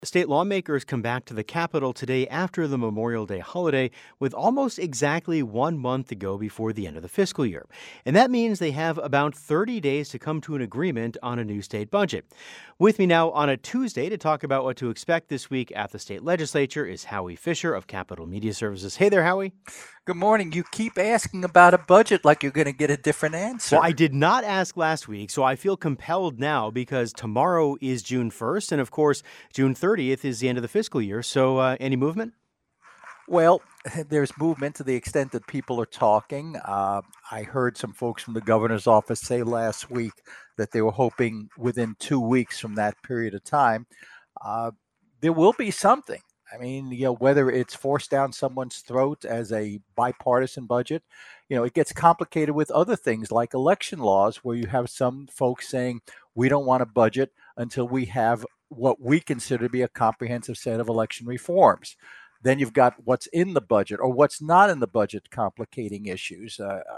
State lawmakers come back to the Capitol today after the Memorial Day holiday with almost exactly 1 month to go before the end of the fiscal year. And that means they have about 30 days to come to an agreement on a new state budget. With me now on a Tuesday to talk about what to expect this week at the state legislature is Howie Fisher of Capitol Media Services. Hey there, Howie. Good morning. You keep asking about a budget like you're going to get a different Well, I answer. did not ask last week, so I feel compelled now because tomorrow is June 1st, and of course, June 30th is the end of the fiscal year. So, any movement? Well, there's movement to the extent that people are talking. I heard some folks from the governor's office say last week that they were hoping within 2 weeks from that period of time, uh, there will be something. I mean, whether it's forced down someone's throat as a bipartisan budget, it gets complicated with other things like election laws, where you have some folks saying, we don't want a budget until we have what we consider to be a comprehensive set of election reforms. Then you've got what's in the budget or what's not in the budget, complicating issues.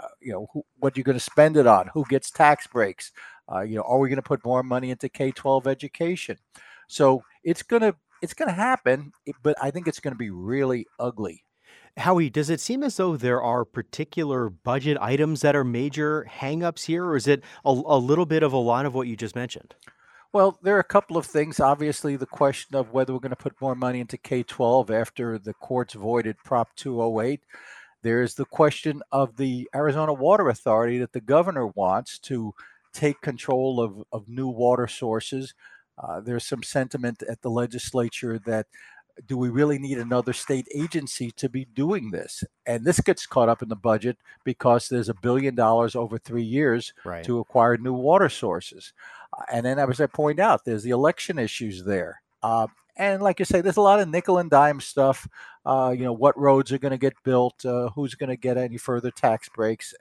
What you're going to spend it on, who gets tax breaks. Are we going to put more money into K-12 education? So it's gonna happen, but I think it's going to be really ugly. Howie, does it seem as though there are particular budget items that are major hangups here, or is it a little bit of a lot of what you just mentioned? Well, there are a couple of things. Obviously, the question of whether we're going to put more money into K-12 after the courts voided Prop 208. There's the question of the Arizona Water Authority that the governor wants to take control of new water sources. There's some sentiment at the legislature that do we really need another state agency to be doing this? And this gets caught up in the budget because there's $1 billion over 3 years Right. to acquire new water sources. And then, as I point out, there's the election issues there. And like you say, there's a lot of nickel and dime stuff. What roads are going to get built, who's going to get any further tax breaks.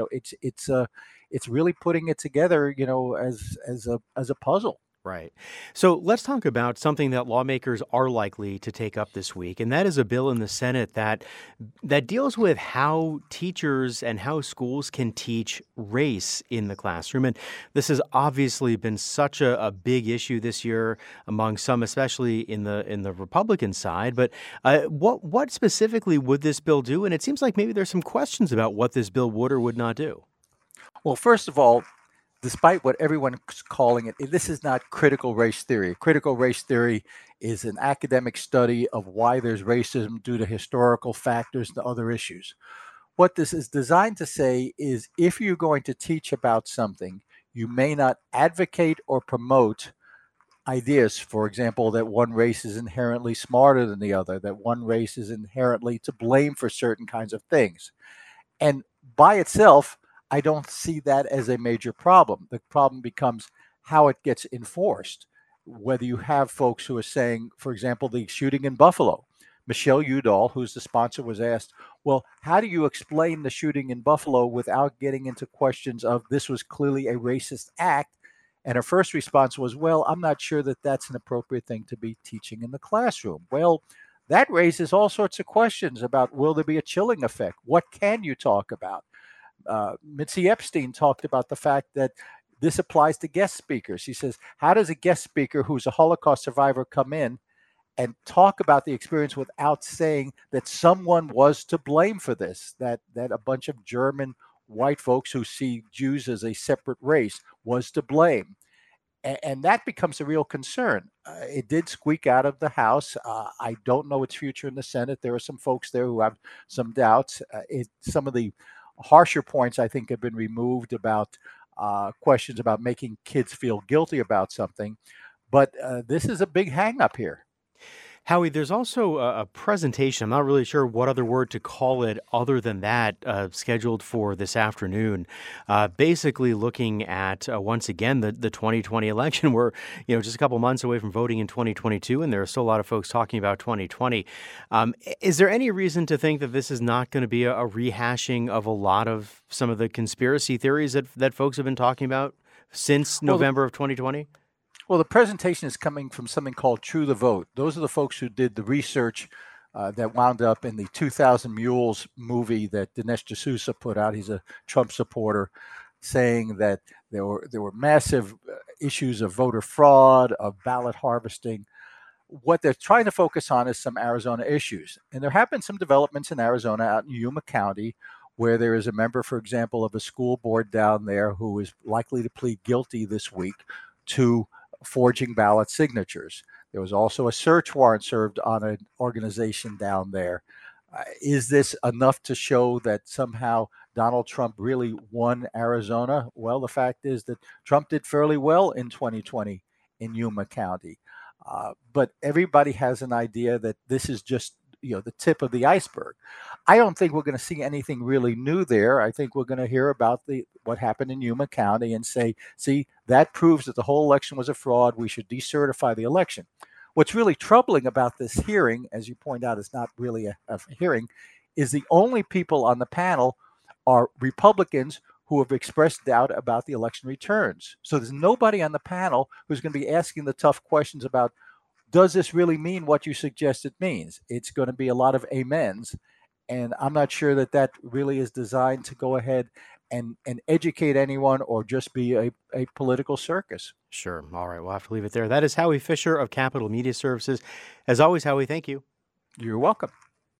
It's really putting it together, as a puzzle. Right. So let's talk about something that lawmakers are likely to take up this week, and that is a bill in the Senate that deals with how teachers and how schools can teach race in the classroom. And this has obviously been such a big issue this year among some, especially in the Republican side. But what specifically would this bill do? And it seems like maybe there's some questions about what this bill would or would not do. Well, first of all, despite what everyone's calling it, this is not critical race theory. Critical race theory is an academic study of why there's racism due to historical factors and other issues. What this is designed to say is if you're going to teach about something, you may not advocate or promote ideas, for example, that one race is inherently smarter than the other, that one race is inherently to blame for certain kinds of things. And by itself, I don't see that as a major problem. The problem becomes how it gets enforced. Whether you have folks who are saying, for example, the shooting in Buffalo, Michelle Udall, who's the sponsor, was asked, well, how do you explain the shooting in Buffalo without getting into questions of this was clearly a racist act? And her first response was, well, I'm not sure that that's an appropriate thing to be teaching in the classroom. Well, that raises all sorts of questions about will there be a chilling effect? What can you talk about? Mitzi Epstein talked about the fact that this applies to guest speakers. He says, how does a guest speaker who's a Holocaust survivor come in and talk about the experience without saying that someone was to blame for this, that a bunch of German white folks who see Jews as a separate race was to blame? And that becomes a real concern. It did squeak out of the House. I don't know its future in the Senate. There are some folks there who have some doubts. Some of the harsher points, I think, have been removed about questions about making kids feel guilty about something. But this is a big hangup here. Howie, there's also a presentation. I'm not really sure what other word to call it other than that, scheduled for this afternoon. Basically, looking at once again the 2020 election. We're just a couple months away from voting in 2022, and there are still a lot of folks talking about 2020. Is there any reason to think that this is not going to be a rehashing of a lot of some of the conspiracy theories that folks have been talking about since Well, the, November of 2020? well, the presentation is coming from something called True the Vote. Those are the folks who did the research that wound up in the 2000 Mules movie that Dinesh D'Souza put out. He's a Trump supporter, saying that there were massive issues of voter fraud, of ballot harvesting. what they're trying to focus on is some Arizona issues. And there have been some developments in Arizona out in Yuma County where there is a member, for example, of a school board down there who is likely to plead guilty this week to forging ballot signatures. There was also a search warrant served on an organization down there. Is this enough to show that somehow Donald Trump really won Arizona? Well, the fact is that Trump did fairly well in 2020 in Yuma County. But everybody has an idea that this is just the tip of the iceberg. I don't think we're going to see anything really new there. I think we're going to hear about what happened in Yuma County and say, see, that proves that the whole election was a fraud. We should decertify the election. What's really troubling about this hearing, as you point out, it's not really a hearing, is the only people on the panel are Republicans who have expressed doubt about the election returns. So there's nobody on the panel who's going to be asking the tough questions about, does this really mean what you suggest it means? It's going to be a lot of amens. And I'm not sure that really is designed to go ahead and educate anyone or just be a political circus. Sure. All right. We'll have to leave it there. That is Howie Fisher of Capital Media Services. As always, Howie, thank you. You're welcome.